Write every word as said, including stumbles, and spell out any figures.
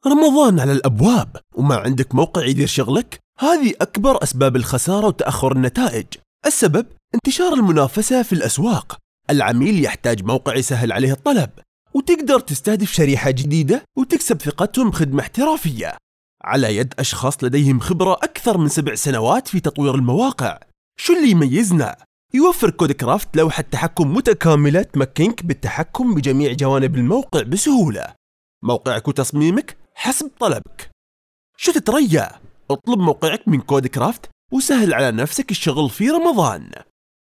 رمضان على الأبواب وما عندك موقع يدير شغلك؟ هذه أكبر أسباب الخسارة وتأخر النتائج. السبب انتشار المنافسة في الأسواق. العميل يحتاج موقع يسهل عليه الطلب، وتقدر تستهدف شريحة جديدة وتكسب ثقتهم بخدمة احترافية على يد أشخاص لديهم خبرة أكثر من سبع سنوات في تطوير المواقع. شو اللي يميزنا؟ يوفر كودكرافت لوحة تحكم متكاملة تمكنك بالتحكم بجميع جوانب الموقع بسهولة. موقعك وتصميمك حسب طلبك. شو تتريا؟ اطلب موقعك من كودكرافت وسهل على نفسك الشغل في رمضان.